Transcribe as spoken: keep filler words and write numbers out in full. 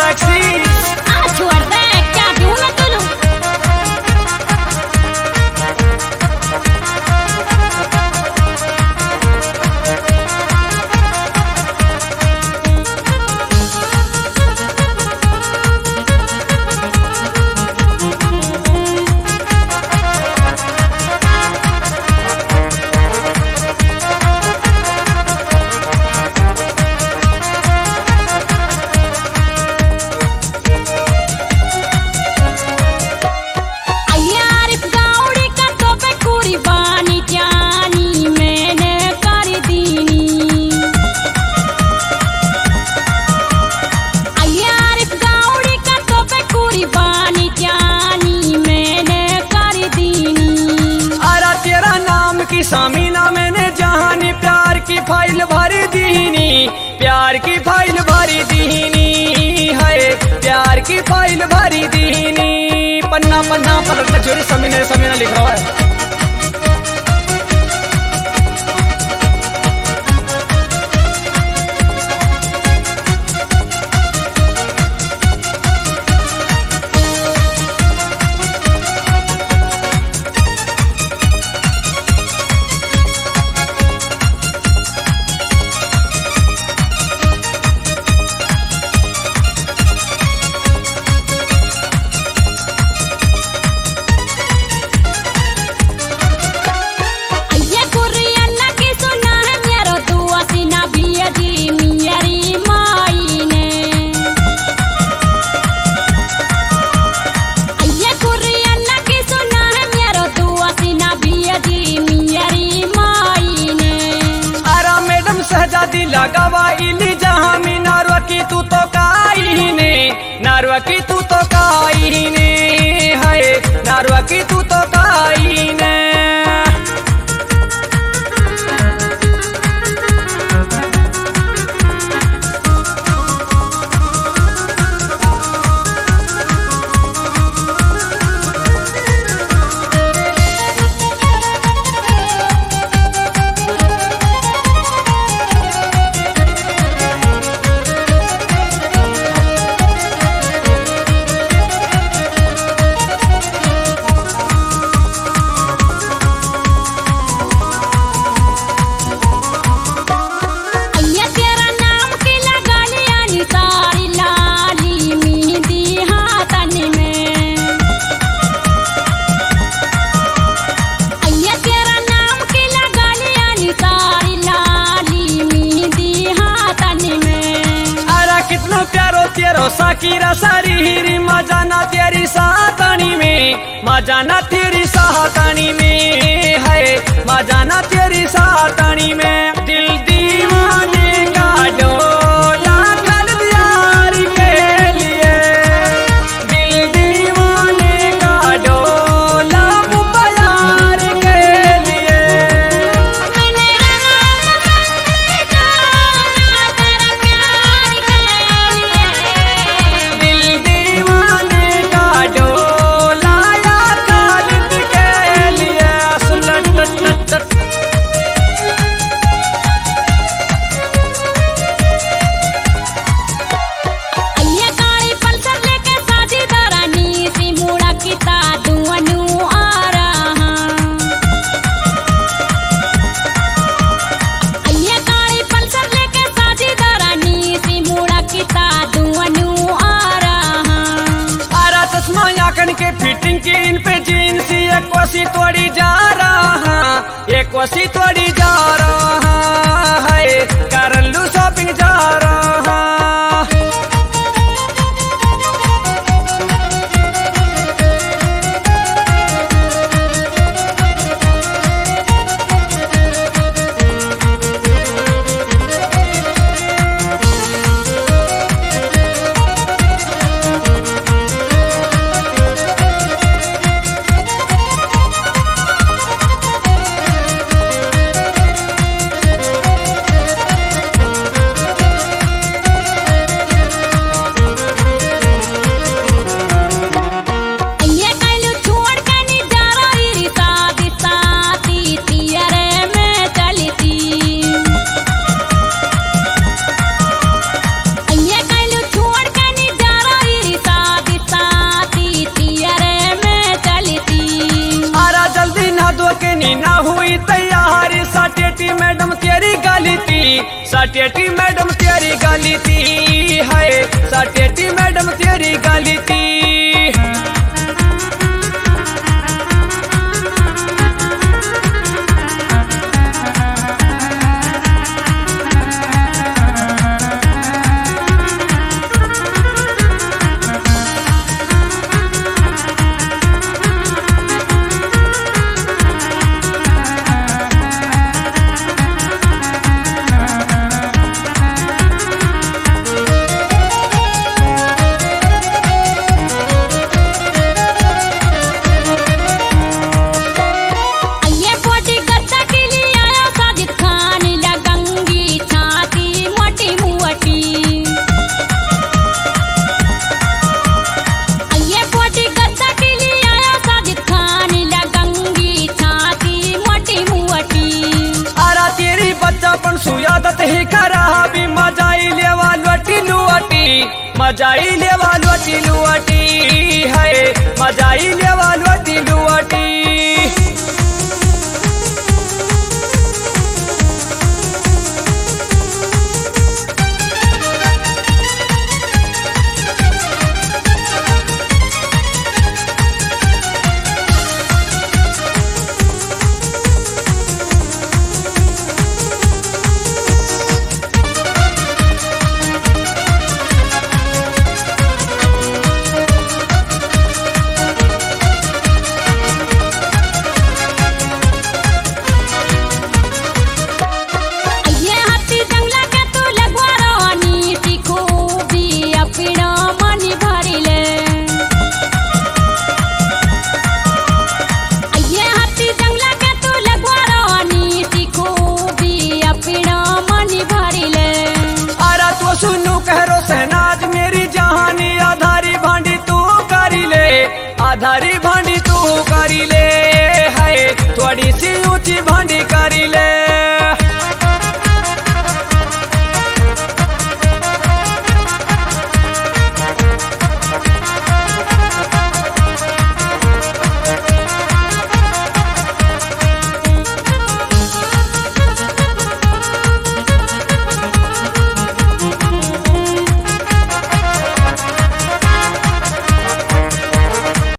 Taxi. आ छोड़ दे, क्या दूं मैं तुलू। सामीना मैंने जहानी प्यार की फाइल भरी दीनी, प्यार की फाइल भरी दीनी है, प्यार की फाइल भरी दीनी। पन्ना पन्ना पर छोरी समीना समीना लिख रहा है। लगावा इली जहाँ में नारवा की तू तो काई ने, नारवा की तू तो काई ने है, नारवा की तू तो काई ने। साकीरा सारी हीरी मजाना तेरी सातानी में, मजाना तेरी सातानी में है, मजाना तेरी सातानी में। दिल दीवाने का डोला कर यार के लिए, दिल दीवाने का डोला यार के लिए। मैंने के फिटिंग की इन पे जीन्स एक वसी तोड़ी जा रहा, एक वसी तोड़ी जा रहा है, करलू शॉपिंग जा रहा। सटेटी मैडम तेरी गलती है, सटेटी मैडम तेरी गलती। ये पोटी गद्दा के लिए आया साजिद खान, लगंगी छाती मोटी मुअटी। ये पोटी गद्दा के लिए आया साजिद खान, लगंगी छाती मोटी मुअटी। आरा तेरी बच्चापन सुयादत ही खराबी, मजाई लेवा लुअटी लुअटी, मजाई लेवा लुअटी लुअटी है, मजाई लेवा लुअटी लुअटी। ये हाथी जंगला के तू लगवा रानी, तीखो भी अपना मनी भरिले। ये हाथी जंगला के तू लगवा रानी, तीखो भी अपना मनी भरिले। आरा तो सुनू कहरो सहनाज मेरी जहानी, आधारी भांडी तू करी ले, आधारी भांडी तू करी ले।